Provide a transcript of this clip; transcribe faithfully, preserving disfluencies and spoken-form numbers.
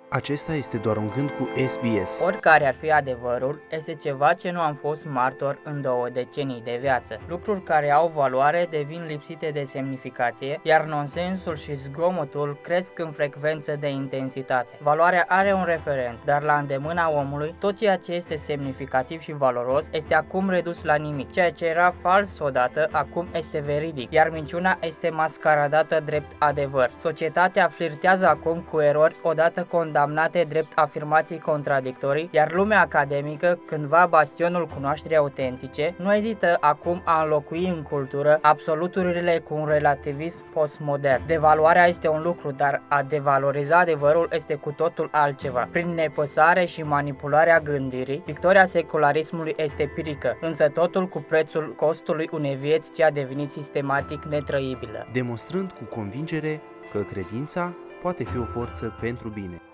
Acesta este doar un gând cu S B S. Oricare ar fi adevărul, este ceva ce nu am fost martor în două decenii de viață. Lucruri care au valoare devin lipsite de semnificație, iar nonsensul și zgomotul cresc în frecvență de intensitate. Valoarea are un referent, dar la îndemâna omului, tot ceea ce este semnificativ și valoros este acum redus la nimic. Ceea ce era fals odată, acum este veridic, iar minciuna este mascaradată drept adevăr. Societatea flirtează acum cu erori odată condamnate drept afirmații contradictorii, iar lumea academică, cândva bastionul cunoașterii autentice, nu ezită acum a înlocui în cultură absoluturile cu un relativism postmodern. Devaluarea este un lucru, dar a devaloriza adevărul este cu totul altceva. Prin nepăsare și manipularea gândirii, victoria secularismului este pirică, însă totul cu prețul costului unei vieți ce a devenit sistematic netrăibilă. Demonstrând cu convingere că credința poate fi o forță pentru bine.